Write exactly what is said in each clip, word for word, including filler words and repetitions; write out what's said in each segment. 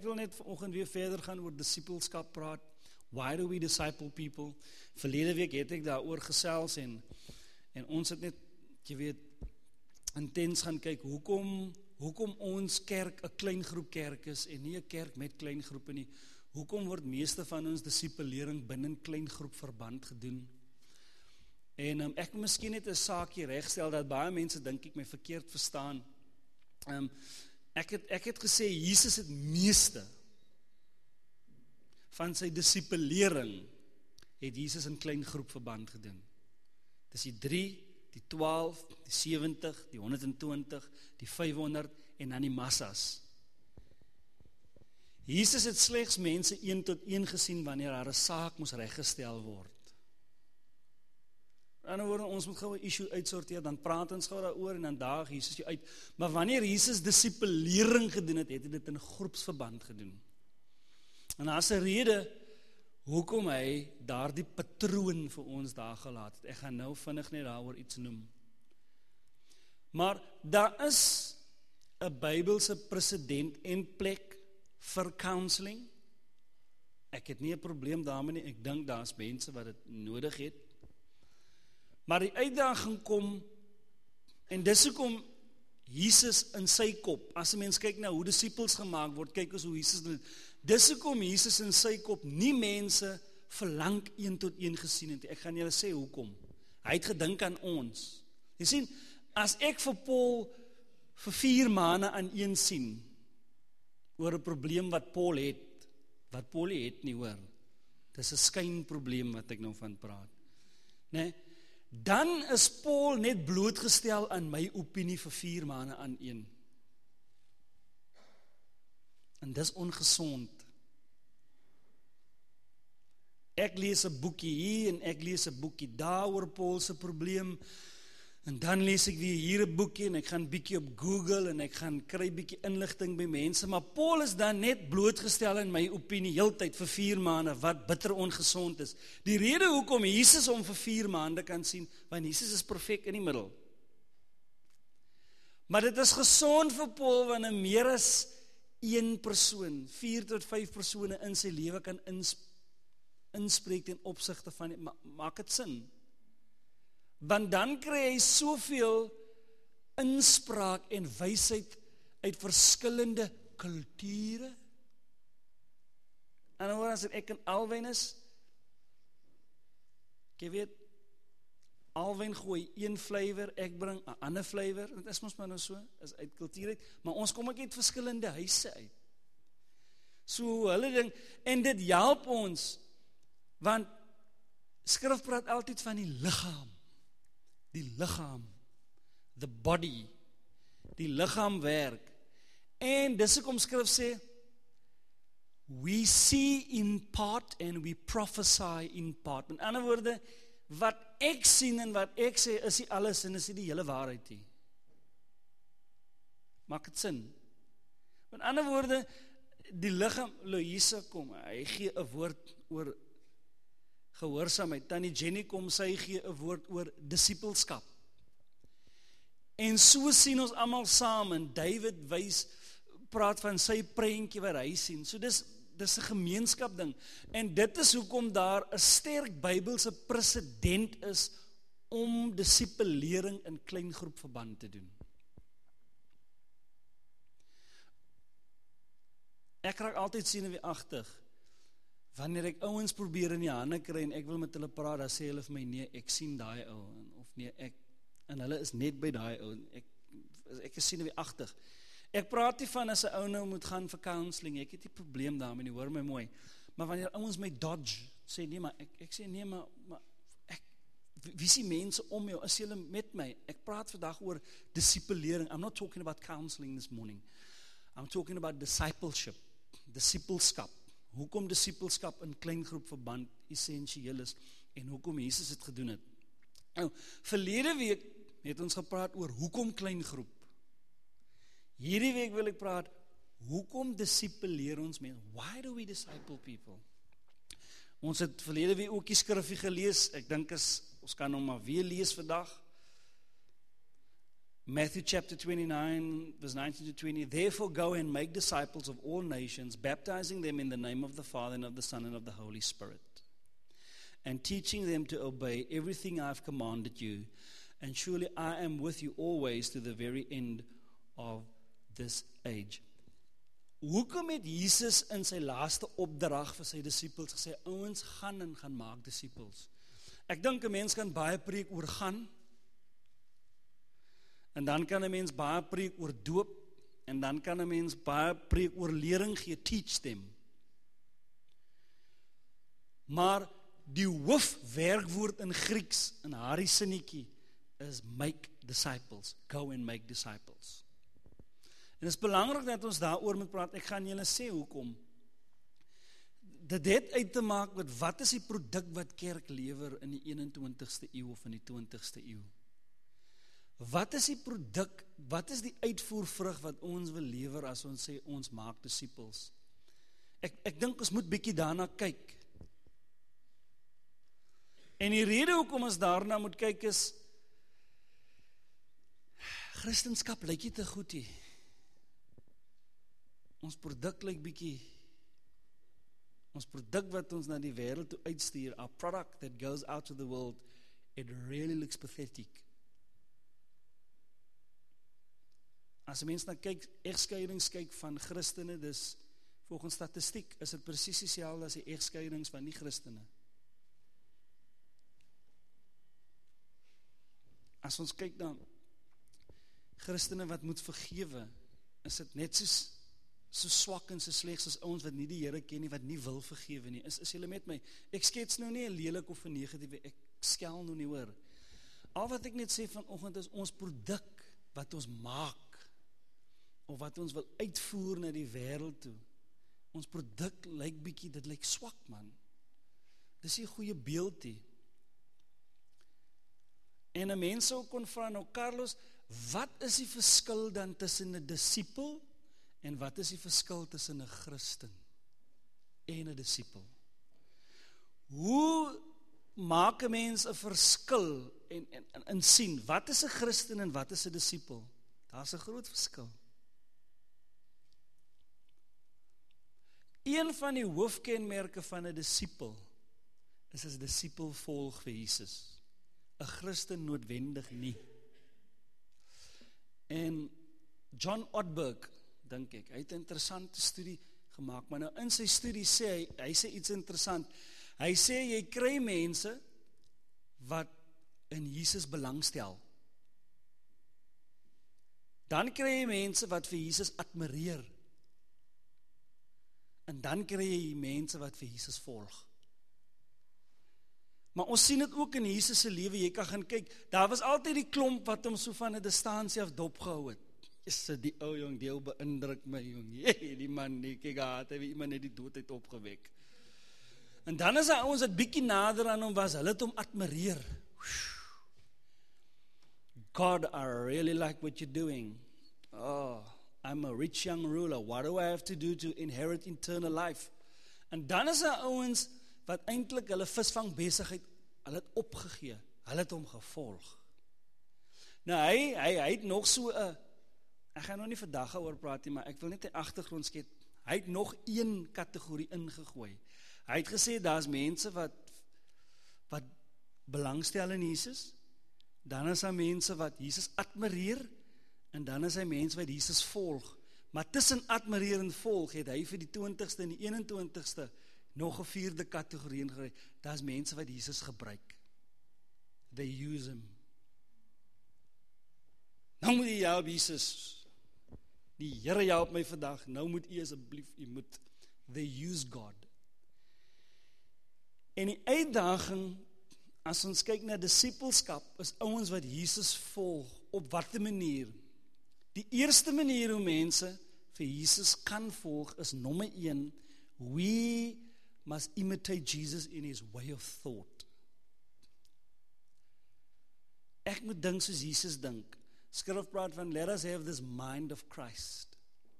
wil net vanoggend weer verder gaan oor disipelskap praat. Why do we disciple people? Verlede week het ek daaroor gesels en en ons het net, jy weet, intens gaan kyk hoekom hoekom ons kerk 'n klein groep kerk is en nie 'n kerk met klein groepe nie. Hoekom word meeste van ons disipelering binne 'n klein groep verband gedoen? En um, ek moet miskien net 'n saakie regstel dat baie mense dink ek my verkeerd verstaan. Um, ek het ek het gesê Jesus het meeste van sy disipelering het Jesus in klein groep verband gedoen. Dis die drie, die twaalf, die sewentig, die honderd en twintig, die vyfhonderd en dan die massas. Jesus het slegs mense een tot een gesien wanneer haar 'n saak moes reggestel word. In ander woorde, ons moet gou 'n issue uitsorteer, dan praat ons gou daaroor en dan daag Jesus jou uit. Maar wanneer Jesus disipelering gedoen het, het hy dit in groepsverband gedoen. En daar's 'n rede hoekom hy daardie patroon vir ons daar gelaat het. Ek gaan nou vinnig net daaroor iets noem. Maar daar is 'n Bybelse presedent en plek vir counseling. Ek het nie 'n probleem daarmee nie. Ek dink daar's mense wat dit nodig het. Maar die uitdaging kom, en dis hoekom Jesus in sy kop, as 'n mens kyk na hoe disippels gemaak word, kyk ons hoe Jesus dit. Dis hoekom Jesus in sy kop nie mense verlang een tot een gesien het. Ek gaan julle sê hoekom. Hy het gedink aan ons. Jy sien, as ek vir Paul vir vier maande aan een sien oor 'n probleem wat Paul het, wat Paul het nie hoor. Dis 'n skynprobleem wat ek nou van praat. Nee, dan is Paul net blootgestel aan my opinie vir vier maande aan een. En dis ongesond. Ek lees 'n boekie hier en ek lees 'n boekie daar oor Paul se probleem. En dan lees ek weer hier 'n boekie en ek gaan bietjie op Google en ek gaan kry bietjie inligting by mense, maar Paul is dan net blootgestel in my opinie heeltyd vir vier maande wat bitter ongesond is. Die rede hoekom Jesus hom vir vier maande kan sien, want Jesus is perfek in die middel. Maar dit is gesond vir Paul wanneer meer as een persoon, vier tot vyf persone in sy lewe kan ins, inspreek ten opsigte van, ma, maak dit sin? Want dan kry hy soveel inspraak en wysheid uit verskillende kulture. En hoor as ek in Alwyn is, jy weet, Alwyn gooi een flavor, ek bring 'n ander flavor, dit is mos maar nou so, is uit kultuur uit, maar ons kom ook uit verskillende huise uit. So hulle ding, en dit help ons, want Skrif praat altyd van die liggaam. Die liggaam, the body, die liggaam werk. En dis hoekom Skrif sê, we see in part and we prophesy in part. Met ander woorde, wat ek sien en wat ek sê, is nie alles en is nie die hele waarheid nie. Maak het sin? Met ander woorde, die liggaam, Louise kom, hy gee 'n woord oor gehoorsaamheid. Tannie Jenny kom, sy gee 'n woord oor disipelskap. En so sien ons almal saam, en David wys, praat van sy prentjie wat hy sien. So dis, dis 'n gemeenskap ding. En dit is hoekom daar 'n sterk Bybelse presedent is om disipelering in klein groep verband te doen. Ek raak altyd senuweeagtig wanneer ek ouens probeer in die hande kry en ek wil met hulle praat, dan sê hulle vir my, nee, ek sien daai ou, of nee, ek, en hulle is net by daai ou, ek, ek is senuweeagtig. Ek praat nie van as 'n ou nou moet gaan vir counseling, ek het nie probleem daarmee nie, hoor my mooi, maar wanneer ouens my dodge, sê nee, maar ek, ek sê nee, maar, maar ek, wie is die mense om jou, is julle met my? Ek praat vandag oor disipelering. I'm not talking about counseling this morning, I'm talking about discipleship, disipelskap. Hoekom disipelskap in klein groep verband essensieel is en hoekom Jesus het gedoen het. Nou, verlede week het ons gepraat oor hoekom klein groep. Hierdie week wil ek praat, hoekom disipuleer ons mense? Why do we disciple people? Ons het verlede week ook die skrifgie gelees, ek dink is, ons kan hom maar weer lees vandag. Matthew chapter twenty-nine, verse nineteen to twenty, therefore go and make disciples of all nations, baptizing them in the name of the Father and of the Son and of the Holy Spirit, and teaching them to obey everything I have commanded you. And surely I am with you always to the very end of this age. Hoekom het Jesus in sy laaste opdrag vir sy disippels gesê, ouens, gaan en gaan maak disippels? Ek dink 'n mens kan baie preek oor gaan, en dan kan 'n mens baie preek oor doop, en dan kan 'n mens baie preek oor lering gee, teach them. Maar die hoofwerkwoord in Grieks, in Harry sinnetjie, is make disciples, go and make disciples. En het is belangrik dat ons daaroor moet praat. Ek gaan julle sê hoekom. Dit het uit te maak met wat is die produk wat kerk lewer in die eenentwintigste eeu of in die twintigste eeu. Wat is die produk, wat is die uitvoervrug wat ons wil lewer as ons sê ons maak disippels? Ek, ek dink ons moet bietjie daarna kyk. En die rede hoekom ons daarna moet kyk is, Christenskap lyk nie te goed nie. Ons produk lyk bietjie, ons produk wat ons na die wêreld toe uitstuur, our product that goes out to the world, it really looks pathetic. As 'n mens na kyk, egskeidings kyk van Christene, dis volgens statistiek, is dit presies dieselfde as die egskeidings van nie Christene. As ons kyk na Christene wat moet vergewe, is dit net soos so swak en so sleg soos ouens wat nie die Here ken nie, wat nie wil vergewe nie. Is, is julle met my? Ek skets nou nie 'n lelik of 'n negatiewe, ek skel nou nie hoor. Al wat ek net sê vanoggend is ons produk wat ons maak, of wat ons wil uitvoer na die wêreld toe. Ons produk lyk bietjie, dit lyk swak man. Dis nie 'n goeie beeld nie. En 'n mens sou kon vra, nou Carlos, wat is die verskil dan tussen 'n disipel en wat is die verskil tussen 'n Christen en 'n disipel? Hoe maak 'n mens 'n verskil en, en, en, en sien, wat is 'n Christen en wat is 'n disipel? Daar's 'n groot verskil. Een van die hoofkenmerke van 'n disipel is as 'n disipel volg vir Jesus. 'n Christen noodwendig nie. En John Ortberg, dink ek, hy het 'n interessante studie gemaak, maar nou in sy studie sê hy, hy sê iets interessant. Hy sê jy kry mense wat in Jesus belangstel. Dan kry jy mense wat vir Jesus admireer. En dan kry jy mense wat vir Jesus volg. Maar ons sien dit ook in Jesus se lewe, jy kan gaan kyk, daar was altyd die klomp wat hom so van 'n distansie af dopgehou het. Is die ou jong, die ou beïndruk my jong, jee, die man, die kyk gehad, hy het iemand net die doodheid opgewek. En dan is daar ouens wat bietjie nader aan hom was, hulle het hom admireer. God, I really like what you're doing. Oh, I'm a rich young ruler, what do I have to do to inherit eternal life? En dan is daar ouens wat eintlik hulle visvang besigheid, hulle het opgegee, hulle het hom gevolg. Nou hy, hy, hy het nog so 'n, ek gaan nou nie vandag oor praat nie, maar ek wil net 'n agtergrond skep. Hy het nog een kategorie ingegooi. Hy het gesê, daar's mense wat, wat belangstel in Jesus, dan is daar mense wat Jesus admireer, en dan is hy mense wat Jesus volg. Maar tussen admireer en volg, het hy vir die twintigste en die eenentwintigste nog 'n vierde kategorie ingery. Daar's mense wat Jesus gebruik. They use him. Nou moet jy help Jesus. Die Here help my vandag. Nou moet u asseblief, u moet. They use God. En die uitdaging, as ons kyk na disipelskap, is ouens wat Jesus volg, op watter manier? Die eerste manier hoe mense vir Jesus kan volg, is nommer een, we must imitate Jesus in his way of thought. Ek moet dink soos Jesus dink. Skrif praat van, let us have this mind of Christ.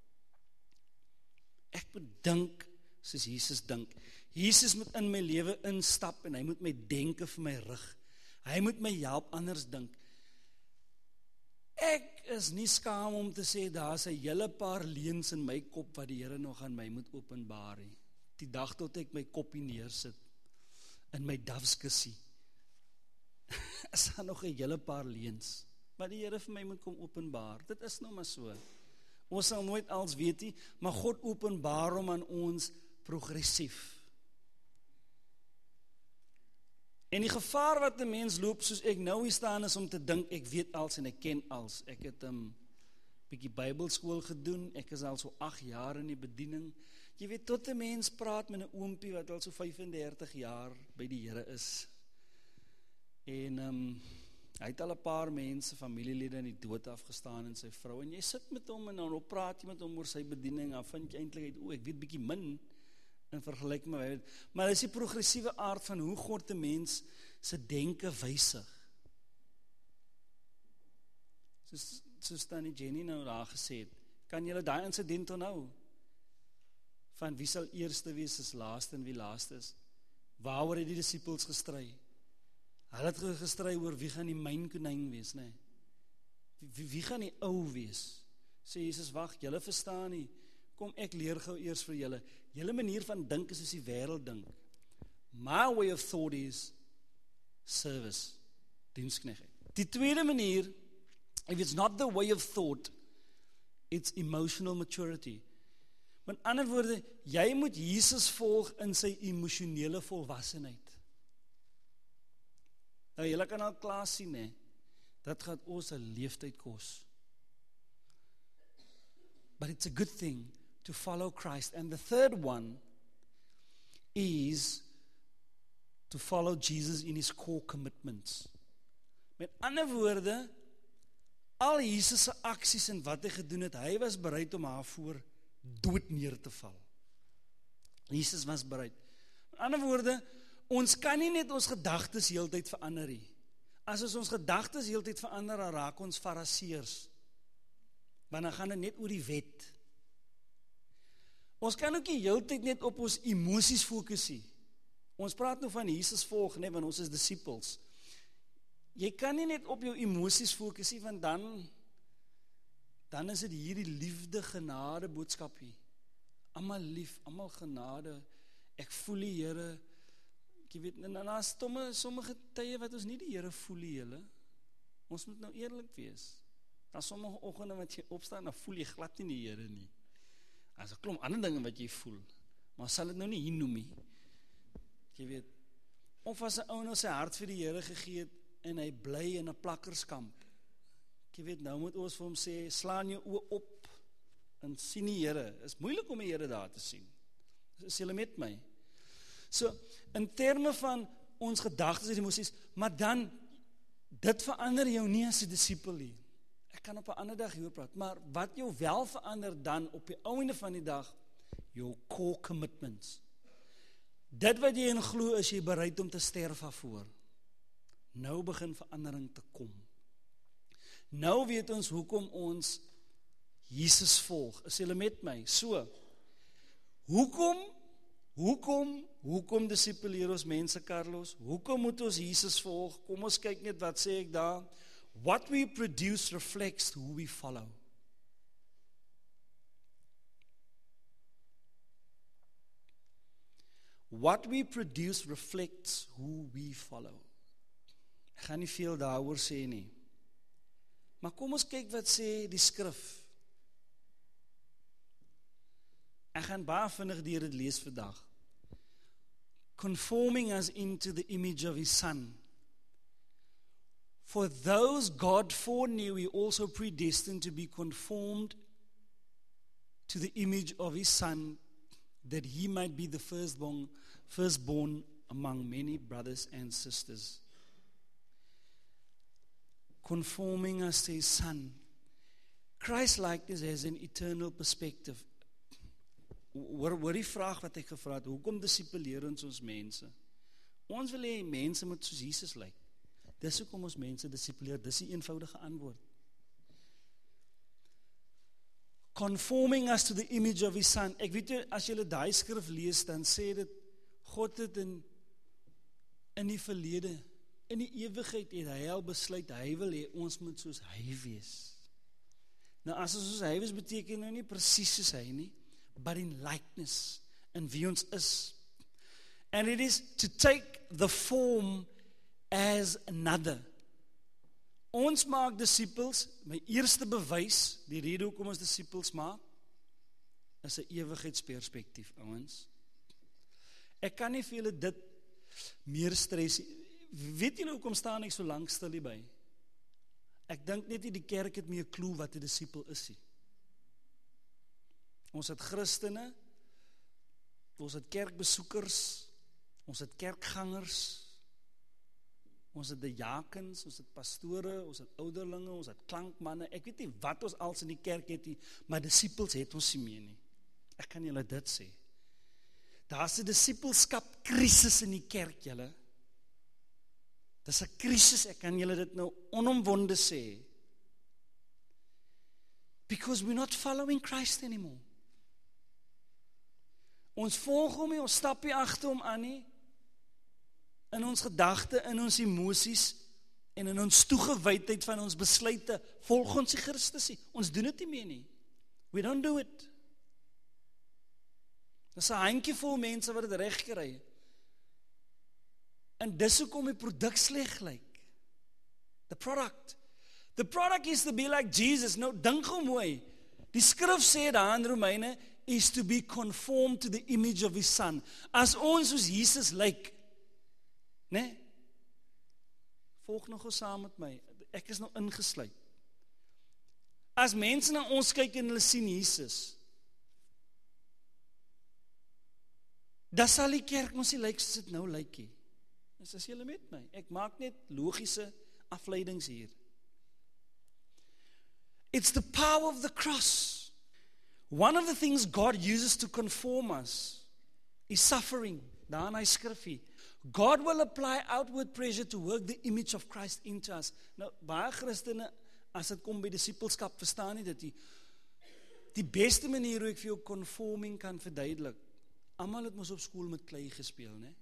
Ek moet dink soos Jesus dink. Jesus moet in my lewe instap en hy moet my denke vir my rig. Hy moet my help anders dink. Ek is nie skaam om te sê, daar is 'n hele paar leuns in my kop, wat die Here nog aan my moet openbaar nie. Die dag tot ek my koppie neersit, in my dafskussie, is daar nog 'n hele paar leuns, wat die Here vir my moet kom openbaar. Dit is nou maar so. Ons sal nooit als weet nie, maar God openbaar hom aan ons progressief. En die gevaar wat 'n mens loop, soos ek nou hier staan, is om te dink, ek weet als en ek ken als. Ek het 'n um, bietjie Bybelskool gedoen, ek is al so agt jaar in die bediening. Jy weet, tot 'n mens praat met 'n oompie wat al so vyfendertig jaar by die Here is. En um, hy het al 'n paar mense, familielede in die dood afgestaan en sy vrou, en jy sit met hom en dan praat jy met hom oor sy bediening, en vind jy eintlik uit, o, ek weet bietjie min, in vergelyking met, maar dit is die progressiewe aard van hoe God die mens se denke wysig. Soos, soos Tannie Jenny nou daar gesê het, kan julle daai insident onthou? Van wie sal eerste wees as laaste en wie laaste is? Waaroor het die disippels gestry? Hulle het gestry oor wie gaan die mynkonyn wees, nee? Wie, wie gaan die ou wees? Sê Jesus, wag, julle verstaan nie. Kom, ek leer gou eers vir julle. Julle manier van dink is soos die wêreld dink. My way of thought is service, diensknegheid. Die tweede manier, if it's not the way of thought, it's emotional maturity. Met ander woorde, jy moet Jesus volg in sy emosionele volwassenheid. Nou, julle kan al klaar sien, hè? Dat gaan ons 'n leeftyd kos. But it's a good thing to follow Christ. And the third one is to follow Jesus in his core commitments. Met ander woorde, al Jesus se aksies en wat hy gedoen het, hy was bereid om haar voor dood neer te val. Jesus was bereid. Met ander woorde, ons kan nie net ons gedagtes heeltyd verander nie. As ons ons gedagtes heeltyd verander, dan raak ons fariseërs. Want dan gaan dit net oor die wet. Ons kan ook nie heeltyd net op ons emosies fokus nie. Ons praat nou van Jesus volg, nee, want ons is disippels. Jy kan nie net op jou emosies fokus nie, want dan dan is dit hierdie liefde, genade boodskap hier. Almal lief, almal genade. Ek voel die Here. Jy weet, en dan is sommige, sommige tye wat ons nie die Here voel nie, julle. Ons moet nou eerlik wees. Dan sommige oggende wat jy opstaan, dan voel jy glad nie die Here nie. As 'n klomp ander dinge wat jy voel, maar sal dit nou nie hier noem nie. Jy weet, of as 'n ou nou sy hart vir die Here gegee het, en hy bly in 'n plakkerskamp. Jy weet, nou moet ons vir hom sê, slaan jou oë op, en sien die Here. Is moeilik om die Here daar te sien. Is julle met my? So, in terme van ons gedagtes en emosies, maar dan, dit verander jou nie as 'n disipel nie. Ek kan op 'n ander dag hieroor praat, maar wat jou wel verander dan, op die einde van die dag, jou core commitments. Dit wat jy in glo, is jy bereid om te sterf daarvoor. Nou begin verandering te kom. Nou weet ons hoekom ons Jesus volg. Is julle met my? So, hoekom, hoekom, hoekom disipuleer ons mense, Carlos? Hoekom moet ons Jesus volg? Kom ons kyk net, wat sê ek daar? What we produce reflects who we follow. What we produce reflects who we follow. Ek gaan nie veel daaroor sê nie. Maar kom ons kyk wat sê die skrif. Ek gaan baie vinnig deur dit lees vandag. Conforming us into the image of his son. For those God foreknew, he also predestined to be conformed to the image of his son, that he might be the firstborn, firstborn among many brothers and sisters. Conforming us to his son. Christ-likeness has an eternal perspective. Hoor, hoor die vraag wat ek gevra het, hoekom disipuleer ons ons mense? Ons wil hê mense moet soos Jesus lyk. Dis hoekom ons mense disipuleer, dis die eenvoudige antwoord. Conforming us to the image of his son. Ek weet jy, as jy daai skrif lees, dan sê dit, God het in, in die verlede, in die ewigheid het hy al besluit, hy wil hê ons moet soos hy wees. Nou as ons soos hy is, beteken nou nie presies soos hy nie, but in likeness, in wie ons is. And it is to take the form as another. Ons maak disciples, my eerste bewys, die rede hoekom ons disciples maak, is 'n ewigheidsperspektief, ouens. Ek kan nie vir julle dit meer stres. Weet julle hoekom staan ek so lank stil hierby? Ek dink net nie die kerk het meer klou wat 'n disipel is nie. Ons het Christene, ons het kerkbesoekers, ons het kerkgangers, ons het diakens, ons het pastore, ons het ouderlinge, ons het klankmanne. Ek weet nie wat ons als in die kerk het nie, maar disipels het ons nie meer nie. Ek kan julle dit sê. Daar's 'n disipelskap krisis in die kerk, julle. Dis 'n krisis, ek kan julle dit nou onomwonde sê. Because we're not following Christ anymore. Ons volg hom nie, ons stap nie agter hom aan nie. In ons gedagte, in ons emosies en in ons toegewydheid van ons besluite volg ons die Christus nie. Ons doen dit nie meer nie. We don't do it. Dis 'n handjievol mense wat dit reg kry. En dis hoekom die produk sleg lyk. The product. The product is to be like Jesus. Nou, dink gou mooi. Die skrif sê daar in Romeine is to be conformed to the image of his son. As ons soos Jesus lyk, né? Volg nog gou saam met my. Ek is nou ingesluit. As mense na ons kyk en hulle sien Jesus, dan sal die kerk ons nie lyk soos dit nou lyk nie. Dis as julle met my. Ek maak net logiese afleidings hier. It's the power of the cross. One of the things God uses to conform us is suffering. Daar in hy skrif hier. God will apply outward pressure to work the image of Christ into us. Nou, baie Christene, as dit kom by disipelskap, verstaan nie dit nie. Die beste manier hoe ek vir jou conforming kan verduidelik, almal het mos op skool met klei gespeel, né?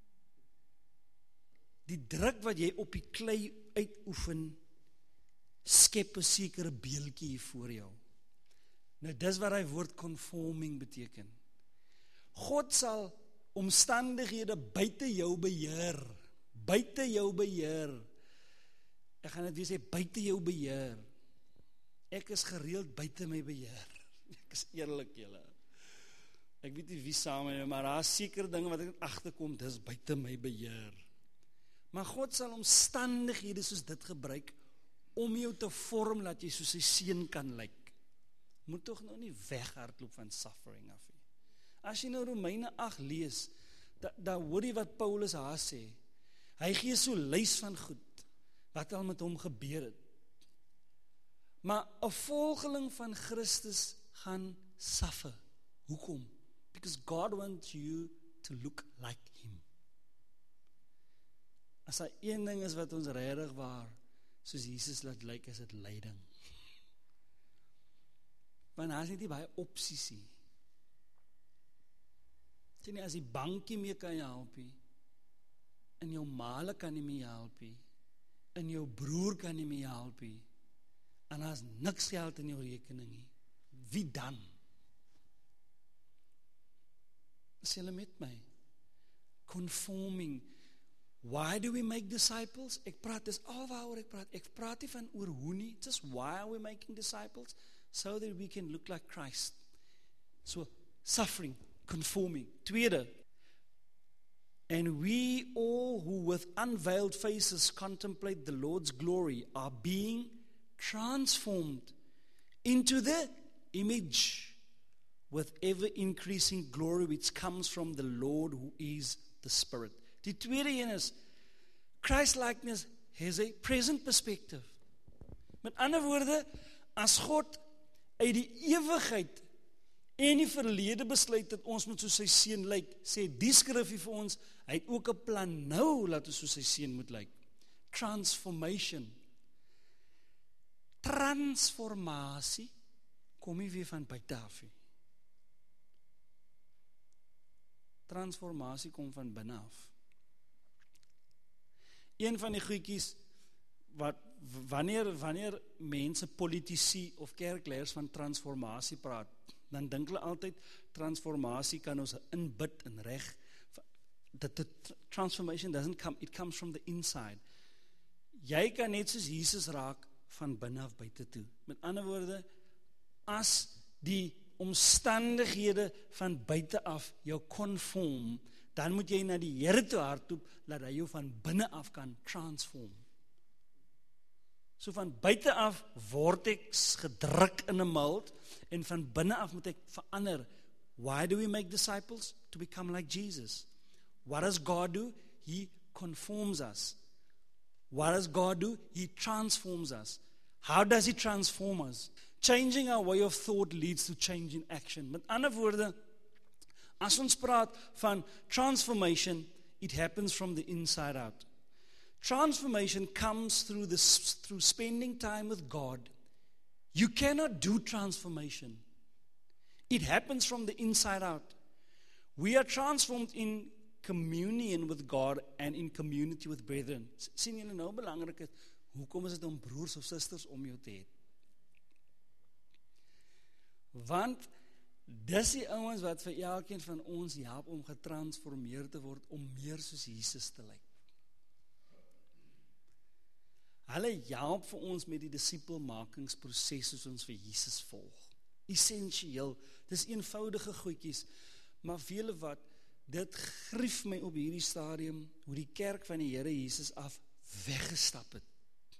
Die druk wat jy op die klei uitoefen, skep 'n sekere beeldjie hier voor jou. Nou dis wat hy woord conforming beteken. God sal omstandighede buite jou beheer, buite jou beheer. Ek gaan dit weer sê, buite jou beheer. Ek is gereeld buite my beheer. Ek is eerlik, julle. Ek weet nie wie saam met my, maar daar is sekere dinge wat ek agterkom, dis buite my beheer. Maar God sal omstandighede soos dit gebruik om jou te vorm dat jy soos sy seun kan lyk. Moet tog nou nie weghardloop van suffering af nie. As jy nou Romeine agt lees, da, da hoor jy wat Paulus haar sê. Hy gee so lys van goed wat al met hom gebeur het. Maar 'n volgeling van Christus gaan suffer. Hoekom? Because God wants you to look like him. As daar een ding is wat ons regtig waar soos Jesus laat lyk, is dit lyding. Want daar is nie baie opsies nie. Sien nie, as die bankie mee kan jy help nie, in jou maale kan jy mee help nie, in jou broer kan jy mee help nie, en daar is niks geld in jou rekening nie. Wie dan? Is julle met my? Conforming. Why do we make disciples? Ek praat, dis al waaroor ek praat. Ek praat nie van oor hoe nie. Just why are we making disciples? So that we can look like Christ. So, suffering, conforming. Tweede. And we all who with unveiled faces contemplate the Lord's glory are being transformed into the image with ever-increasing glory which comes from the Lord who is the Spirit. Die tweede een is, Christ-likeness has a present perspective. Met ander woorde, as God uit die ewigheid en die verlede besluit dat ons moet soos sy seun lyk, sê die skrif vir ons, hy het ook 'n plan nou laat ons soos sy seun moet lyk. Transformation. Transformasie kom nie weer van buite af nie. Transformasie kom van binne af. Een van die goedjies wat wanneer, wanneer mense, politici of kerkleerders van transformasie praat, dan dink hulle altyd, transformasie kan ons inbid en reg. That the transformation doesn't come, it comes from the inside. Jy kan net soos Jesus raak van binne af buite toe. Met ander woorde, as die omstandighede van buite af jou conform, dan moet jy na die Here toe hardloop, laat hy jou van binne af kan transform. So van buite af word ek gedruk in 'n mold, en van binne af moet ek verander. Why do we make disciples? To become like Jesus. What does God do? He conforms us. What does God do? He transforms us. How does He transform us? Changing our way of thought leads to change in action. Met ander woorde, as ons praat van transformation, it happens from the inside out. Transformation comes through this, through spending time with God. You cannot do transformation. It happens from the inside out. We are transformed in communion with God and in community with brethren. Sien julle nou belangrik is, hoekom is dit om broers of susters om jou te hê? Want dis die ouens wat vir elkeen van ons help om getransformeer te word, om meer soos Jesus te lyk. Hulle help vir ons met die disipelmakingsproses soos ons vir Jesus volg. Essensieel, dis eenvoudige goedjies, maar vele wat, dit grief my op hierdie stadium, hoe die kerk van die Here Jesus af weggestap het.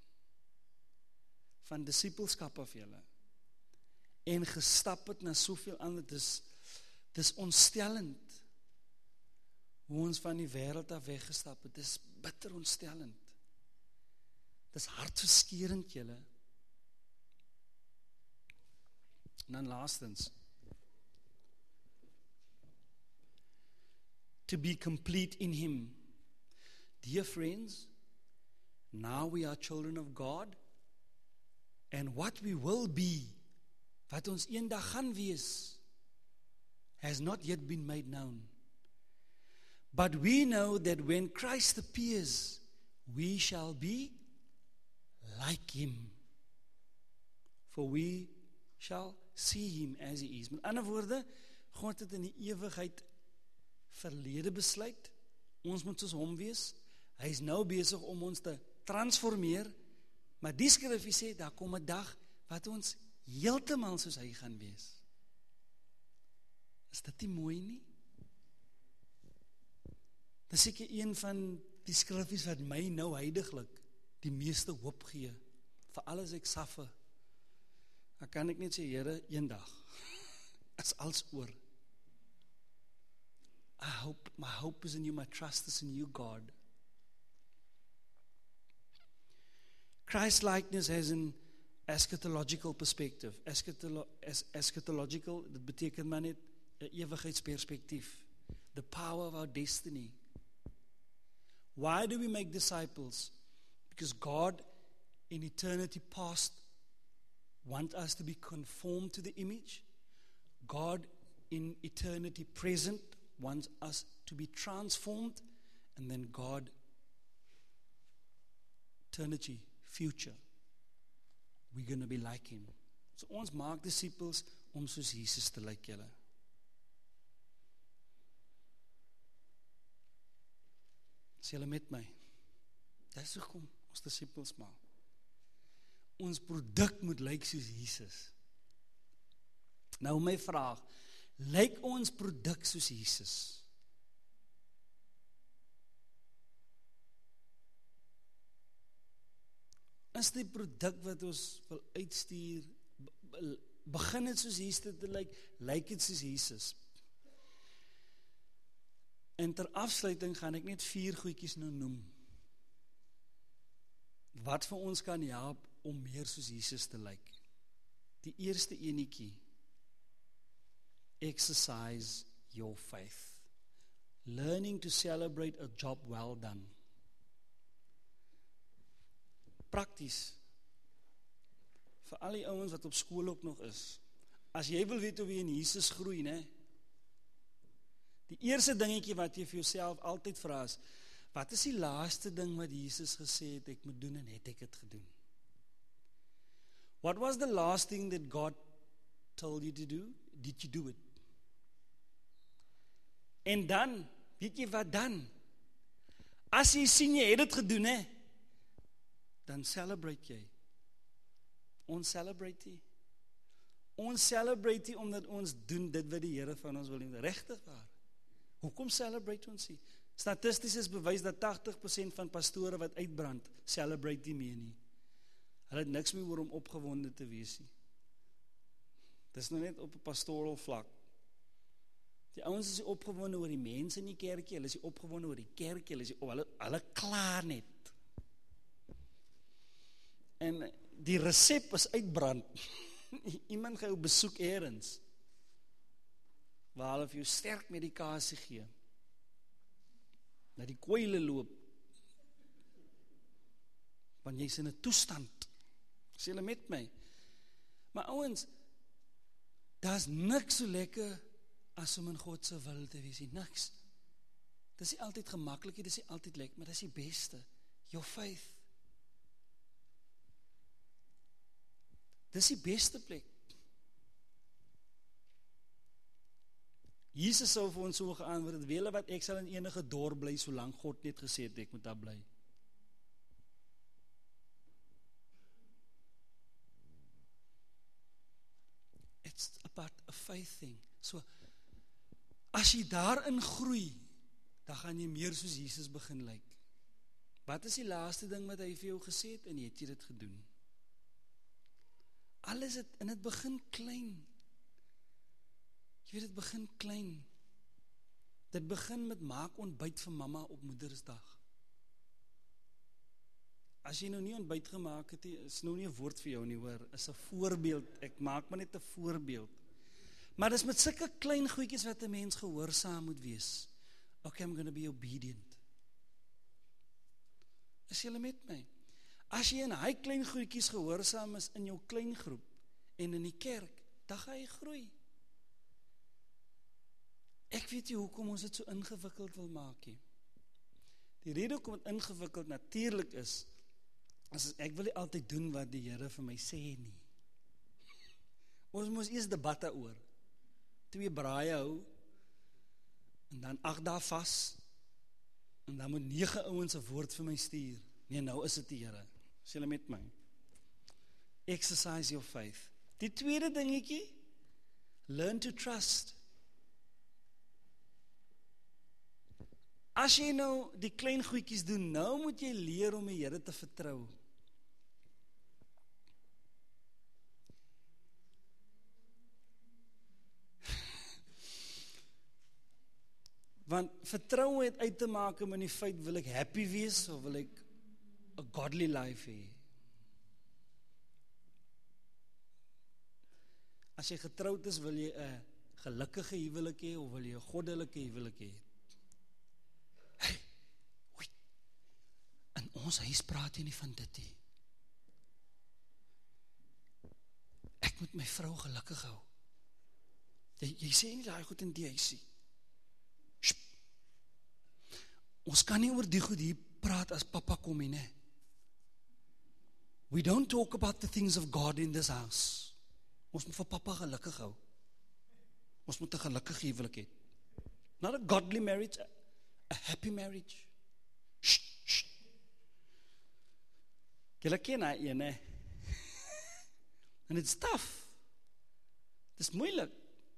Van disipelskap af julle. En gestap het na soveel ander, dis, dis ontstellend, hoe ons van die wêreld af weggestap het, dis bitter ontstellend. Dis hartverskeurend julle. En dan laastens, to be complete in Him. Dear friends, now we are children of God, and what we will be, wat ons eendag gaan wees, has not yet been made known. But we know that when Christ appears, we shall be like Him, for we shall see Him as He is. Met ander woorde, God het in die ewigheid verlede besluit, ons moet soos hom wees, hy is nou besig om ons te transformeer, maar die skrifgie sê, daar kom 'n dag, wat ons heeltemal soos hy gaan wees. Is dit nie mooi nie? Dit is seker een van die skrifgies wat my nou huidiglik die meeste hoop gee, vir alles ek suffer. Dan kan ek net sê, Here, eendag, is als oor. I hope, my hope is in you, my trust is in you, God. Christ-likeness has an eschatological perspective. Eschatolo, es, eschatological, dit beteken maar net 'n ewigheidsperspektief. The power of our destiny. Why do we make disciples? Because God in eternity past want us to be conformed to the image. God in eternity present wants us to be transformed, and then God, eternity, future, we're going to be like Him. So ons maak disciples om soos Jesus te lyk julle. Is julle met my? Dit is hoekom ons disciples maak. Ons produk moet lyk soos Jesus. Nou my vraag, lyk ons produk soos Jesus? Is die produk wat ons wil uitstuur, begin het soos Jesus te lyk, lyk het soos Jesus? En ter afsluiting gaan ek net vier goedjies nou noem, wat vir ons kan help om meer soos Jesus te lyk. Die eerste enetjie, exercise your faith. Learning to celebrate a job well done. Prakties, vir al die ouens wat op skool ook nog is, as jy wil weet hoe jy in Jesus groei, né? Die eerste dingetjie wat jy vir jouself altyd vra is, wat is die laaste ding wat Jesus gesê het, ek moet doen en het ek het gedoen? What was the last thing that God told you to do? Did you do it? En dan, weet jy wat dan? As jy sien jy het dit gedoen, hè, dan celebrate jy. Ons celebrate jy. Ons celebrate jy omdat ons doen dit wat die Here van ons wil doen. Regtig waar. Hoekom celebrate ons nie? Statisties is bewys dat tagtig persent van pastore wat uitbrand, celebrate nie meer nie. Hulle het niks meer oor om opgewonde te wees nie. Dis nou net op 'n pastoral vlak. Die ouens is opgewonde oor die mense in die kerkie, hulle is opgewonde oor die kerkie, hulle is oh, hulle, hulle klaar net. En die resep is uitbrand. Iemand gaan jou besoek eers, waar hulle vir jou sterk medikasie gee, na die kwyle loop, want jy is in 'n toestand, is julle met my? Maar ouens, daar is niks so lekker, as om in God se wil te wees, niks. Dit is nie altyd gemaklik, dit is nie altyd lekker, maar dit is die beste, your faith. Dit is die beste plek. Jesus sou vir ons so geantwoord het, weet wat, ek sal in enige dorp bly, solank God net gesê het, ek moet daar bly. It's about a faith thing. So, as jy daarin groei, dan gaan jy meer soos Jesus begin lyk. Wat is die laaste ding wat hy vir jou gesê het, en jy het jy dit gedoen? Alles het, en het begin klein. Jy weet, het begin klein. Dit begin met maak ontbyt vir mamma op Moedersdag. As jy nou nie ontbyt gemaak het, is nou nie 'n woord vir jou nie, hoor, is 'n voorbeeld, ek maak maar net 'n voorbeeld. Maar dis met sulke klein goedjies wat 'n mens gehoorsaam moet wees. Okay, I'm going to be obedient. Is julle met my? As jy in hy klein goedjies gehoorsaam is in jou klein groep en in die kerk, dan gaan jy groei. Ek weet nie hoekom ons dit so ingewikkeld wil maak nie. Die rede hoekom dit ingewikkeld natuurlik is, is ek wil nie altyd doen wat die Here vir my sê nie. Ons moes eers debat daaroor. Twee braaie hou, en dan ag daar vas, en dan moet nege ouens 'n woord vir my stuur. Nee, nou is dit die Here. Is julle met my? Exercise your faith. Die tweede dingetjie, learn to trust. As jy nou die klein goedjies doen, nou moet jy leer om die Here te vertrou. Want vertrou het uit te maak met die feit, wil ek happy wees, of wil ek a godly life hê? As jy getroud is, wil jy 'n gelukkige huwelik hê, of wil jy 'n goddelike huwelik hê? Hey, oei, in ons huis praat jy nie van dit nie. Ek moet my vrou gelukkig hou. Jy, jy sê nie daai goed in die huis nie. Ons kan nie oor die goed hier praat as papa kom nie, ne? We don't talk about the things of God in this house. Ons moet vir papa gelukkig hou. Ons moet 'n gelukkige huwelik hê. Not a godly marriage, a, a happy marriage. Shh, shh. Julle ken hy een, ne? And it's tough. Het is moeilik.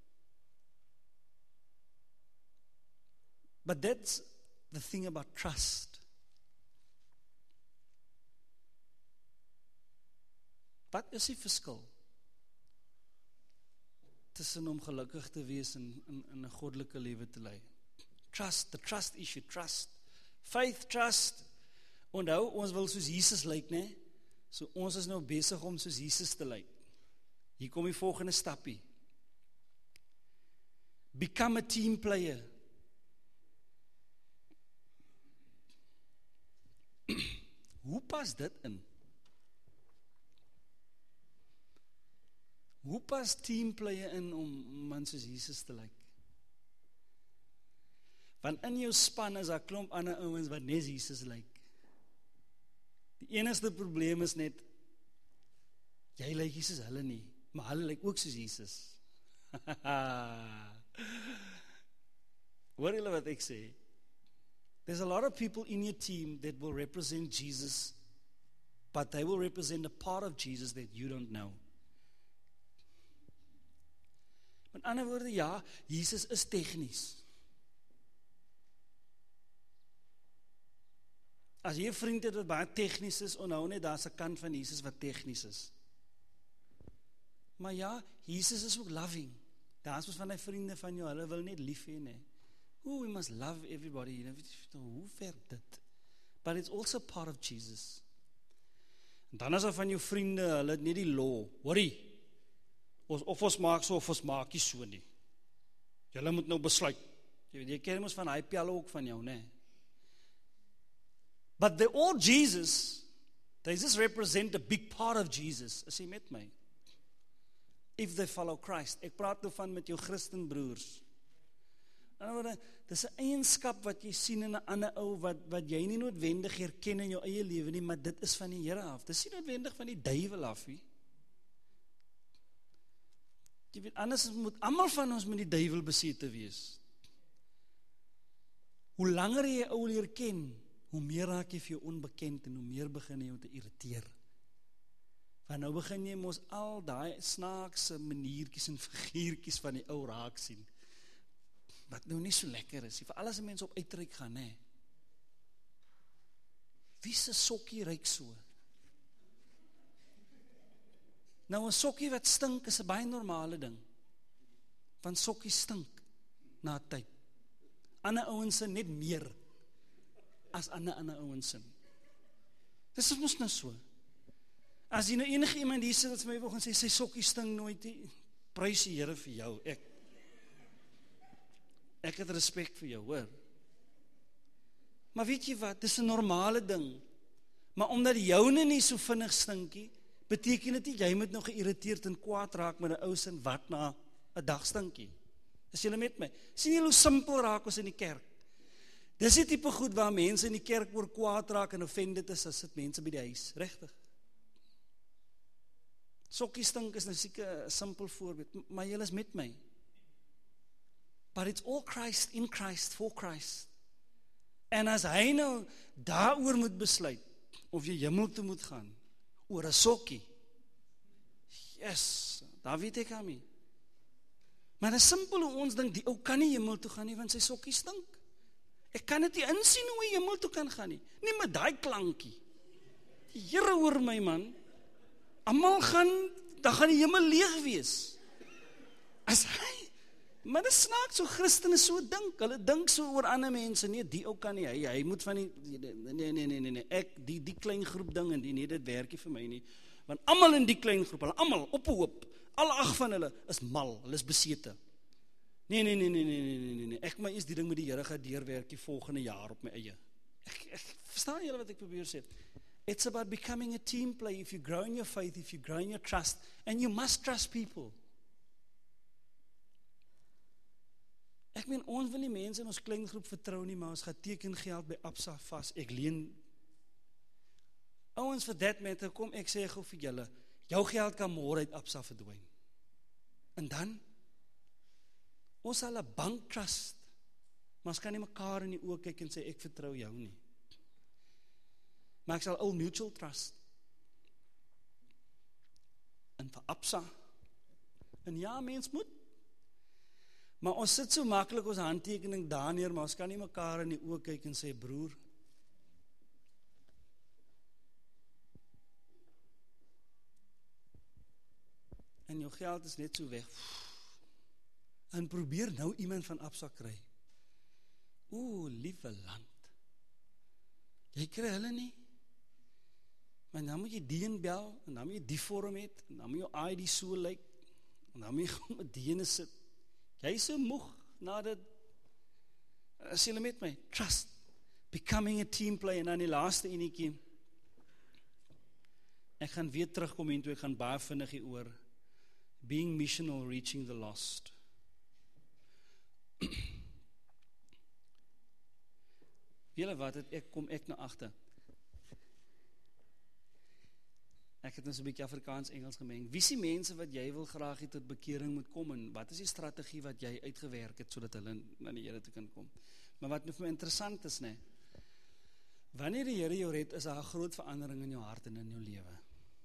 But that's the thing about trust. Wat is die verskil tussen om gelukkig te wees en in, in 'n goddelike lewe te lei? Trust, the trust issue, trust. Faith, trust. Onthou, ons wil soos Jesus lyk, né? So ons is nou besig om soos Jesus te lyk. Hier kom die volgende stappie. Become a team player. Hoe pas dit in? Hoe pas teamplayer in om man soos Jesus te lyk? Want in jou span is daar klomp ander ouens wat net Jesus lyk. Die enigste probleem is net, Jy lyk nie soos hulle nie, maar hulle lyk ook soos Jesus. Hoor julle wat ek sê? There's a lot of people in your team that will represent Jesus, but they will represent a part of Jesus that you don't know. Met ander woorde, ja, Jesus is tegnies. As jy 'n vriend het wat baie tegnies is, onthou net, daar's 'n kant van Jesus wat tegnies is. Maar ja, Jesus is ook loving. Daar's mos van die vriende van jou, hulle wil net lief hê, nee. Oh, we must love everybody, you know, hoe ver dit? But it's also part of Jesus. En dan is daar van jou vriende, hulle het nie die law, hoorie, of ons maak so, of ons maak nie so nie. Julle moet nou besluit. Jy weet, jy ken mos van hy pelle ook van jou, nee. But they're all Jesus. They just represent a big part of Jesus. Is jy met my? If they follow Christ. Ek praat nou van met jou Christen broers. Dit is 'n eienskap wat jy sien in 'n ander ou, wat, wat jy nie noodwendig herken in jou eie lewe nie, maar dit is van die Here af. Dit is nie noodwendig van die duiwel af nie. Jy weet, anders moet almal van ons met die duiwel besete wees. Hoe langer jy ou leer ken, hoe meer raak jy vir jou onbekend en hoe meer begin jy om te irriteer. Want nou begin jy mos al daai snaakse maniertjies en figuurtjies van die ou raak sien. Wat nou nie so lekker is, vir alles mense op uitreik gaan, hè. Wie se sokkie ruik so? Nou 'n sokkie wat stink is 'n baie normale ding. Want sokkie stink na tyd. Ander ouens se net meer as ander ander ouens se. Dis is mos nou so. As jy nou enige iemand hier sit wat vir my wil gaan sê sy sokkie stink nooit nie, prys die Here vir jou. Ek Ek het respek vir jou, hoor. Maar weet jy wat, dis 'n normale ding. Maar omdat joune nie so vinnig stinkie, beteken dit nie, jy moet nou geïrriteerd en kwaad raak met 'n ou sin wat na 'n dag stinkie. Is julle met my? Sien julle hoe simpel raak ons in die kerk? Dis die tipe goed waar mense in die kerk oor kwaad raak en offended is, as dit mense by die huis, regtig. Sokkie stink is nou seker 'n simpel voorbeeld, maar julle is met my. But it's all Christ, in Christ, for Christ. En as hy nou daaroor moet besluit, of jy hemel toe moet gaan, oor 'n sokkie, yes, daar weet ek aan my. Maar dit is simpel hoe ons dink, die ou kan nie hemel toe gaan nie, want sy sokkie stink. Ek kan dit nie insien hoe hy hemel toe kan gaan nie. Nie met daai klankie. Die Here hoor my, man. Almal gaan, dan gaan die hemel leeg wees. As hy Maar dit snaak, so Christene so dink, hulle dink so oor ander mense, nee, die ook kan nie, hy, hy moet van die, nee, nee, nee, nee, nee, ek, die, die klein groep ding, en die, nee, dit werk nie vir my nie, want almal in die klein groep, hulle almal, op 'n hoop, alle ag van hulle, is mal, hulle is besete, nee, nee, nee, nee, nee, nee, nee, nee, ek maar eers die ding met die Here gaan deurwerk die volgende jaar op my eie, ek, ek verstaan julle wat ek probeer sê, it's about becoming a team play, if you grow in your faith, if you grow in your trust, and you must trust people. Ek meen, ons wil nie mense in ons klein groep vertrou nie, maar ons gaan teken geld by Absa vas, ek leen. Ouens vir that matter, kom ek sê gou vir julle, jou geld kan môre uit Absa verdwyn. En dan, ons sal 'n bank trust, maar ons kan nie mekaar in die oë kyk en sê, ek vertrou jou nie. Maar ek sal Old Mutual Trust, en vir Absa, en ja, mens moet, maar ons sit so maklik ons handtekening daar neer, maar ons kan nie mekaar in die oë kyk en sê, broer, en jou geld is net so weg, en probeer nou iemand van Absa kry. Oeh, liewe land, jy kry hulle nie, maar dan moet jy die inbel, en dan moet jy die vorm het, en dan moet jou I D so lyk, en dan moet jy gewoon met die ene sit, jy is so moeg, na dit, as julle met my, trust, becoming a team play, en dan die laaste enetjie, ek gaan weer terugkom en toe, ek gaan baie vinnig hier oor, being missional, reaching the lost. Julle wat het, ek kom ek na agter. Ek het nou so 'n bietjie Afrikaans-Engels gemeng. Wie is die mense wat jy wil graag hê tot bekering moet kom en wat is die strategie wat jy uitgewerk het sodat hulle na die Here toe kan kom? Maar wat nou vir my interessant is, nê, wanneer die Here jou red, is daar 'n groot verandering in jou hart en in jou lewe.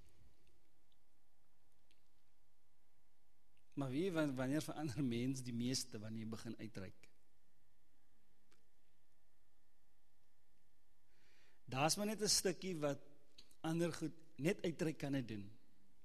Maar wie, wanneer verander mens die meeste, wanneer jy begin uitreik? Daar's maar net 'n stukkie wat ander goed net uitreik kan het doen.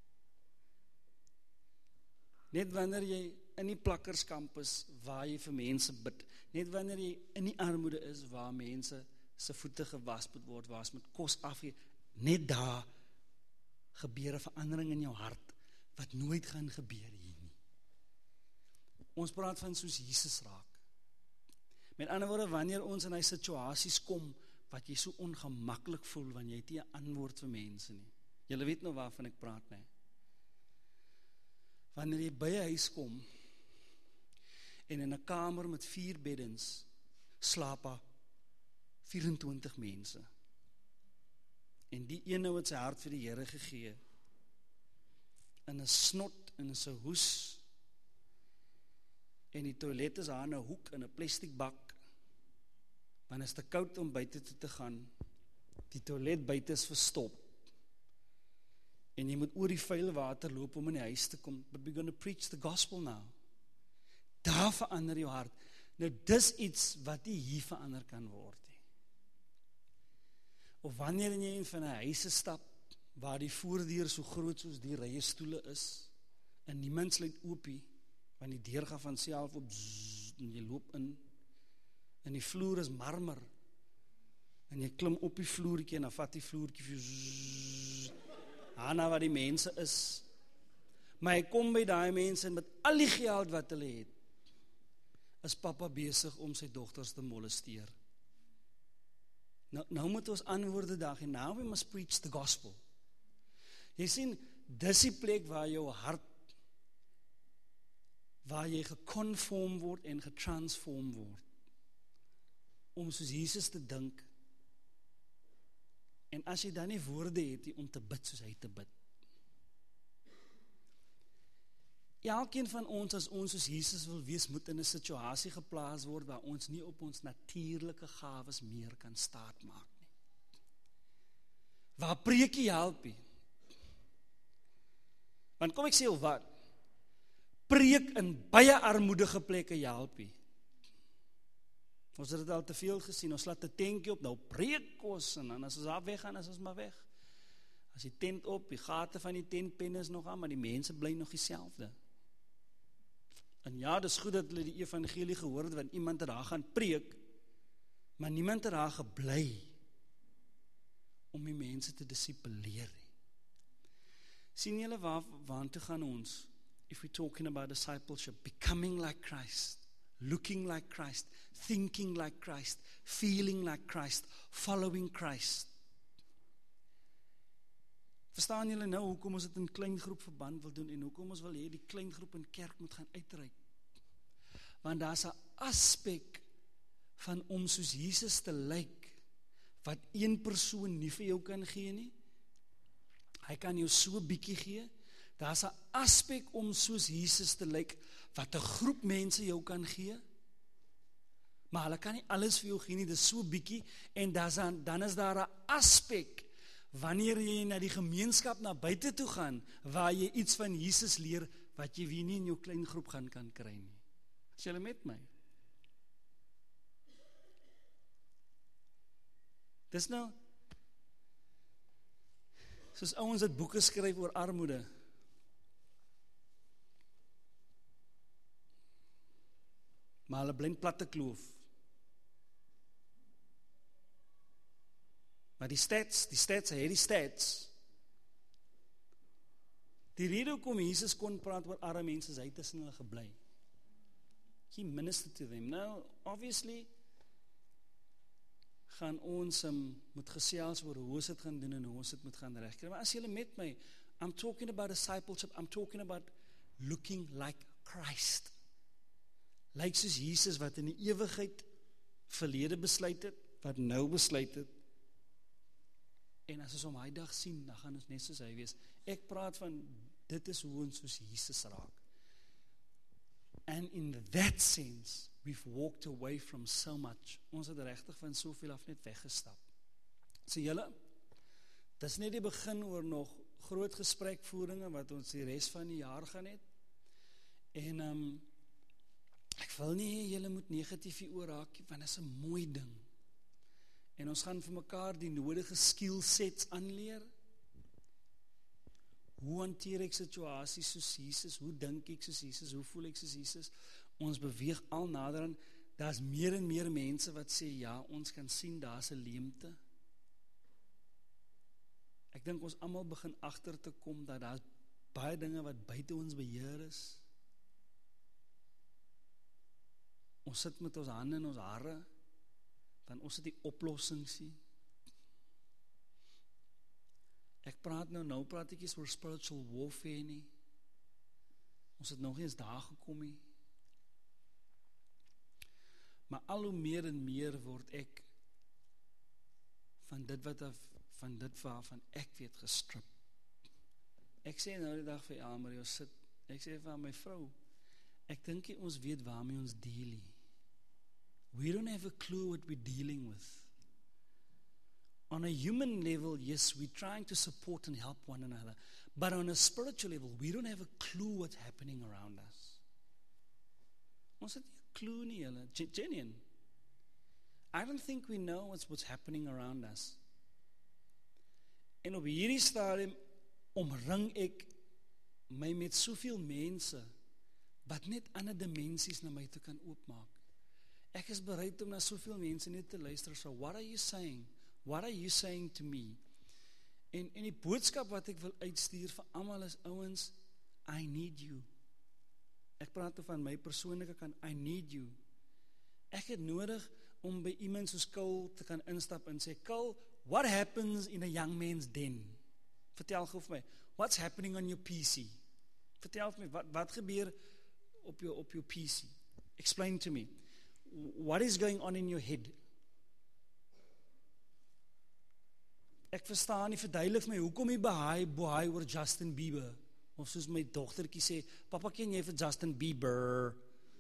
Net wanneer jy in die plakkerskamp is, waar jy vir mense bid, net wanneer jy in die armoede is, waar mense se voete gewas moet word, waar as met kos afgee, net daar gebeur 'n verandering in jou hart, wat nooit gaan gebeur hier nie. Ons praat van soos Jesus raak. Met ander woorde, wanneer ons in hy situasies kom, wat jy so ongemaklik voel, wanneer jy nie 'n antwoord vir mense nie. Julle weet nou waarvan ek praat, nee. Wanneer jy by 'n huis kom, en in 'n kamer met vier beddens, slaap daar vyf-en-twintig mense. En die ene het sy hart vir die Here gegee, in 'n snot, in 'n hoes, en die toilet is aan 'n hoek, in 'n plastiek bak, want is te koud om buite toe te gaan, die toilet buite is verstop, en jy moet oor die vuil water loop om in die huis te kom, but we're going to preach the gospel now. Daar verander jou hart. Nou dis iets wat nie hier verander kan word nie. Of wanneer jy in van 'n huise stap, waar die voordeur so groot soos die rye stoele is, en niemand sluit oopie, want die deur gaan van self op, zzz, en jy loop in, en die vloer is marmer, en jy klim op die vloertjie, en dan vat die vloertjie vir zzz, daarna waar die mense is, maar hy kom by daai mense, en met al die geld wat hulle het, is papa besig om sy dogters te molesteer. Nou, nou moet ons antwoorde daar, en now we must preach the gospel. Jy sien, dis die plek waar jou hart, waar jy geconform word en getransform word, om soos Jesus te dink, en as jy dan nie woorde het, om te bid soos hy te bid. Elkeen van ons, as ons soos Jesus wil wees, moet in 'n situasie geplaas word, waar ons nie op ons natuurlike gawes meer kan staat maak nie. Waar preekie help nie. Want kom ek sê al wat, preek in baie armoedige plekke help nie. Ons het dit al te veel gesien, ons laat 'n tentjie op, nou preek kos, en dan as ons daar weggaan, is ons maar weg. As die tent op, die gate van die tentpenne is nog aan, maar die mense bly nog dieselfde. En ja, dis goed dat hulle die evangelie gehoor het, want iemand het daar gaan preek, maar niemand het daar gebly, om die mense te disipuleer nie. Sien julle waar, waartoe gaan ons, if we're talking about discipleship, becoming like Christ, looking like Christ, thinking like Christ, feeling like Christ, following Christ. Verstaan julle nou, hoekom ons dit in kleingroep verband wil doen, en hoekom ons wil hê die kleingroep in kerk moet gaan uitreik? Want daar's 'n aspek van om soos Jesus te lyk, wat een persoon nie vir jou kan gee nie. Hy kan jou so bietjie gee. Daar's 'n aspek om soos Jesus te lyk, wat 'n groep mense jou kan gee, maar hulle kan nie alles vir jou gee nie, dis so bietjie, en dan, dan is daar 'n aspek, wanneer jy na die gemeenskap na buite toe gaan, waar jy iets van Jesus leer, wat jy weer nie in jou klein groep gaan kan kry nie. Is julle met my? Dis nou, soos ouens het boeke skryf oor armoede, maar hulle blind platte kloof. Maar die stats, die stats, hy het die stats. Die rede hoekom Jesus kon praat oor arme mense, is hy tussen hulle gebly. He ministered to them. Now, obviously, gaan ons um, moet gesels oor hoe ons dit gaan doen en hoe ons dit moet gaan regkry. Maar as julle met my, I'm talking about discipleship, I'm talking about looking like Christ. Lyk soos Jesus wat in die ewigheid verlede besluit het, wat nou besluit het, en as ons hom hy dag sien, dan gaan ons net soos hy wees. Ek praat van, dit is hoe ons soos Jesus raak. And in that sense, we've walked away from so much. Ons het regtig van soveel af net weggestap. So julle, dis net die begin oor nog groot gesprekvoeringe wat ons die res van die jaar gaan het. En um, ek wil nie julle moet negatief hieroor raak, want dit is 'n mooi ding. En ons gaan vir mekaar die nodige skill sets aanleer. Hoe hanteer ek situasies soos Jesus? Hoe dink ek soos Jesus? Hoe voel ek soos Jesus? Ons beweeg al nader aan, daar's meer en meer mense wat sê, ja, ons kan sien, daar's 'n leemte. Ek dink ons almal begin agter te kom, dat daar's baie dinge wat buite ons beheer is. Ons sit met ons hande in ons hare, want ons het die oplossing sien. Ek praat nou, nou praat ek eens oor spiritual warfare nie. Ons het nog eens daar gekom nie. Maar al hoe meer en meer word ek van dit wat van dit waarvan ek weet gestrip. Ek sê nou die dag vir Elmarie, ons sit, ek sê vir my vrou, ek dink nie ons weet waarmee ons deel nie. We don't have a clue what we're dealing with. On a human level, yes, we're trying to support and help one another. But on a spiritual level, we don't have a clue what's happening around us. Ons het nie 'n clue nie, julle. Genuine. I don't think we know what's, what's happening around us. En op hierdie stadium omring ek my met soveel mense wat net ander dimensies na my toe kan oopmaak. Ek is bereid om na soveel mense net te luister. So, what are you saying? What are you saying to me? En, en die boodskap wat ek wil uitstuur vir almal is, ouens, I need you. Ek praat van my persoonlike kant, I need you. Ek het nodig om by iemand soos Kul te kan instap en sê, Kul, what happens in a young man's den? Vertel gou vir my, what's happening on your P C? Vertel vir my, wat, wat gebeur op jou, op jou P C? Explain to me. What is going on in your head? Ek verstaan nie, verduidelik my, hoekom jy behaai, behaai oor Justin Bieber? Of soos my dogtertjie sê, papa, ken jy vir Justin Bieber?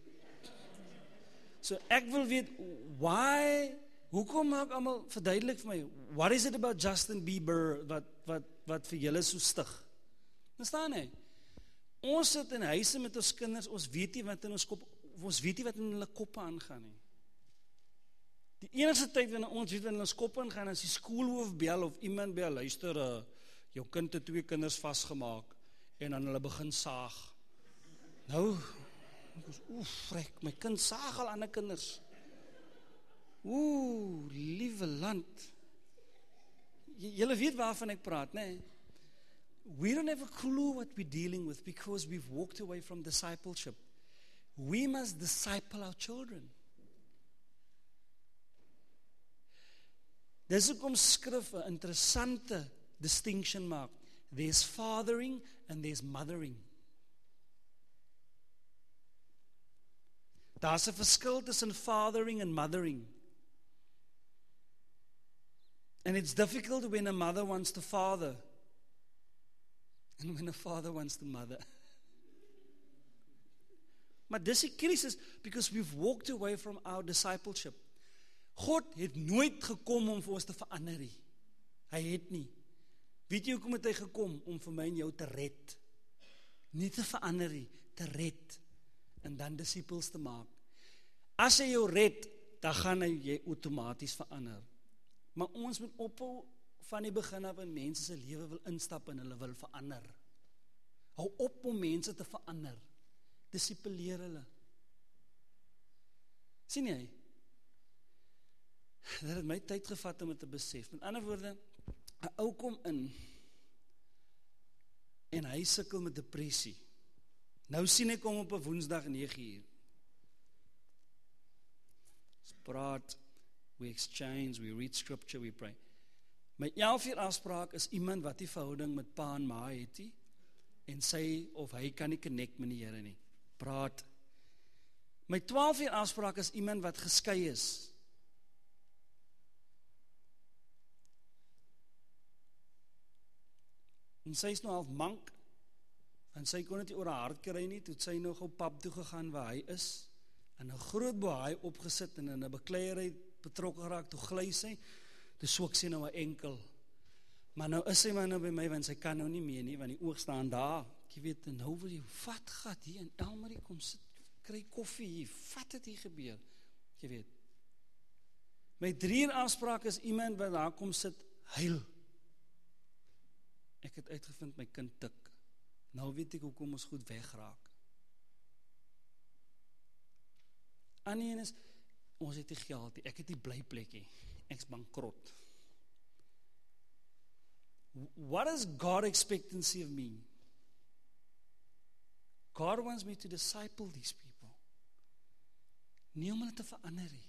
So ek wil weet, why, hoekom maak allemaal, verduidelik vir my, what is it about Justin Bieber, wat, wat, wat vir julle so stig? Verstaan hy? Ons sit in huise met ons kinders, ons weet nie wat in ons kop, ons weet nie wat in hulle koppe aangaan nie. Die enigste tyd wanneer ons weet wat in ons koppe aangaan, as die skoolhoof bel, of iemand bel, luister, uh, jou kind het twee kinders vastgemaak, en dan hulle begin saag. Nou, oeh, frek, my kind saag al ander kinders. Oeh, liewe land. J julle weet waarvan ek praat, nee? We don't have a clue what we're dealing with because we've walked away from discipleship. We must disciple our children. Dis hoekom skrif 'n interessante distinction maak. There's fathering and there's mothering. Daar's 'n verskil tussen fathering and mothering. And it's difficult when a mother wants to father and when a father wants to mother. Maar dis die krisis, because we've walked away from our discipleship. God het nooit gekom om vir ons te verander nie. Hy het nie. Weet jy hoekom het hy gekom? Om vir my en jou te red. Nie te verander nie, te red. En dan disciples te maak. As hy jou red, dan gaan hy jy outomaties verander. Maar ons moet ophou van die begin af in mense se lewe wil instap en hulle wil verander. Hou op om mense te verander. Discipuleer hulle. Sien jy? Dat het my tyd gevat om het te besef. Met ander woorde, 'n ou kom in en hy sukkel met depressie. Nou sien ek hom op 'n Woensdag nege uur. Ons praat, we exchange, we read scripture, we pray. My elf uur afspraak is iemand wat die verhouding met pa en ma het nie, en sy of hy kan nie connect met die Here nie. Praat. My twaalf uur afspraak is iemand wat geskei is. En sy is nou half mank, en sy kon dit nie oor haar hart kry nie, toe het sy nog op pap toe gegaan waar hy is, en 'n groot bohaai opgesit, en in 'n bekleierery betrokke geraak, toe gly sy, toe swak sy nou 'n enkel. Maar nou is sy maar nou by my, want sy kan nou nie meer nie, want die oog staan daar, jy weet, en nou wil jy, wat gaat hier, en Elmarie kom sit, kry koffie hier, wat het hier gebeur, jy weet. My drie uur afspraak is iemand wat daar kom sit, huil. Ek het uitgevind my kind tik. Nou weet ek hoekom ons goed wegraak. Ander een is, ons het nie geld nie, ek het nie blyplekkie, ek is bankrot. What does God expectancy of me? God wants me to disciple these people. Nie om hulle te verander nie.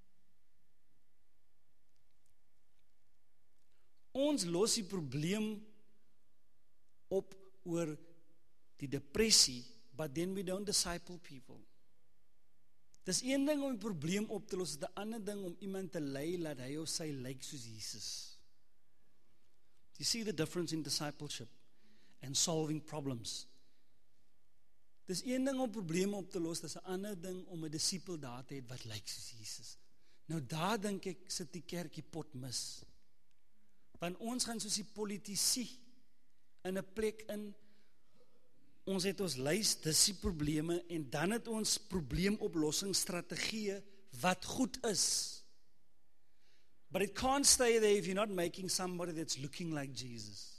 Ons los die probleem op oor die depressie, but then we don't disciple people. Dis een ding om die probleem op te los, dis 'n ander ding om iemand te lei, laat hy of sy lyk soos Jesus. You see the difference in discipleship and solving problems. Dis een ding om probleme op te los, dis 'n ander ding om 'n disipel daar te hê wat lyk soos Jesus. Nou daar dink ek sit die kerkie pot mis. Want ons gaan soos die politici in 'n plek in, ons het ons lys, dis die probleme, en dan het ons probleemoplossingsstrategieë wat goed is. But it can't stay there if you're not making somebody that's looking like Jesus.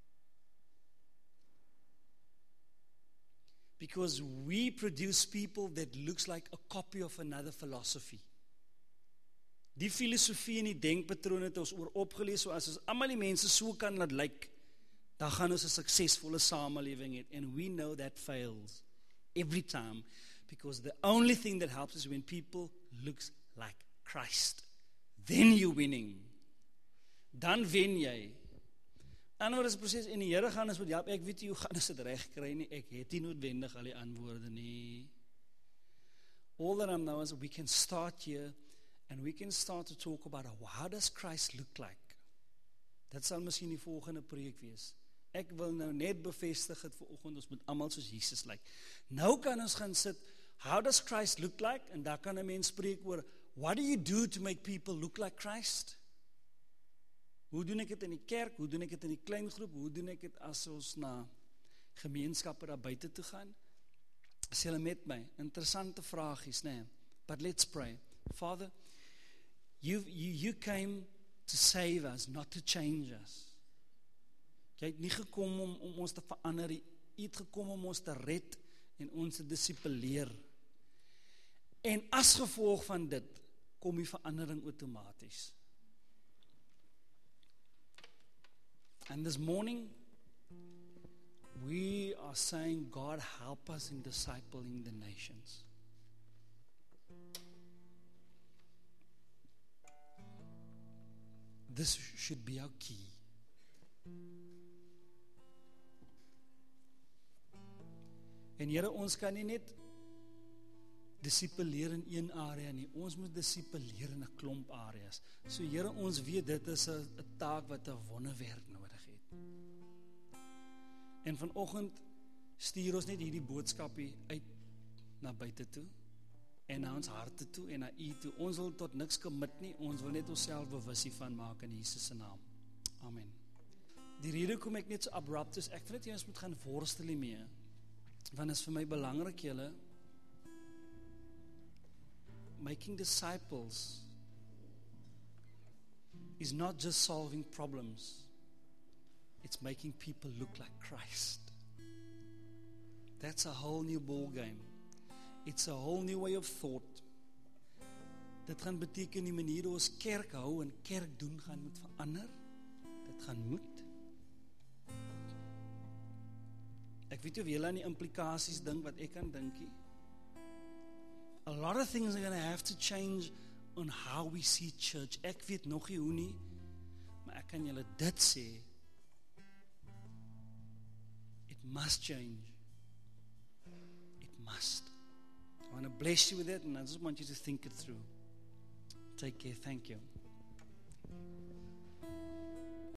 Because we produce people that looks like a copy of another philosophy. Die filosofie en die denkpatrone het ons oor opgelees, so as ons almal die mense so kan laat lyk, dan gaan ons 'n suksesvolle samelewing hê, and we know that fails every time, because the only thing that helps is when people looks like Christ. Then you're winning. Dan wen jy. Anders is die proses, en die Here gaan ons met help, ek weet nie hoe gaan ons dit reg kry nie, ek het nie noodwendig al die antwoorde nie. All that I know is we can start here, and we can start to talk about how does Christ look like. Dit sal miskien die volgende preek wees. Ek wil nou net bevestig het vanoggend, ons moet almal soos Jesus lyk. Nou kan ons gaan sit, how does Christ look like? En daar kan 'n mens spreek oor, what do you do to make people look like Christ? Hoe doen ek dit in die kerk? Hoe doen ek dit in die klein groep? Hoe doen ek dit as ons na gemeenskappe daar buite toe gaan? Is julle met my? Interessante vraagies, nee. But let's pray. Father, you, you, you came to save us, not to change us. Jy het nie gekom om, om ons te verander, jy het gekom om ons te red en ons te disipuleer. En as gevolg van dit, kom die verandering outomaties. And this morning, we are saying, God, help us in discipling the nations. This should be our key. En Here, ons kan nie net disipuleer in een area nie, ons moet disipuleer in 'n klomp areas. So Here, ons weet dit is 'n taak wat 'n wonderwerk nodig het. En vanoggend stuur ons net hierdie boodskapie uit na buite toe, en na ons harte toe, en na U toe. Ons wil tot niks commit nie, ons wil net onsself bewus hiervan maak in Jesus se naam. Amen. Die rede kom ek net so abrupt is, ek vind dit jy ons moet gaan worstel hiermee, want is vir my belangrik, julle, making disciples is not just solving problems, it's making people look like Christ. That's a whole new ball game. It's a whole new way of thought. Dit gaan beteken die manier hoe ons kerk hou en kerk doen gaan moet verander. Dit gaan moet. Ek weet nie of julle aan die implikasies dink wat ek kan dink nie. A lot of things are going to have to change on how we see church. Ek weet nog nie hoe nie, maar ek kan julle dit sê. It must change. It must. I want to bless you with it, and I just want you to think it through. Take care. Thank you.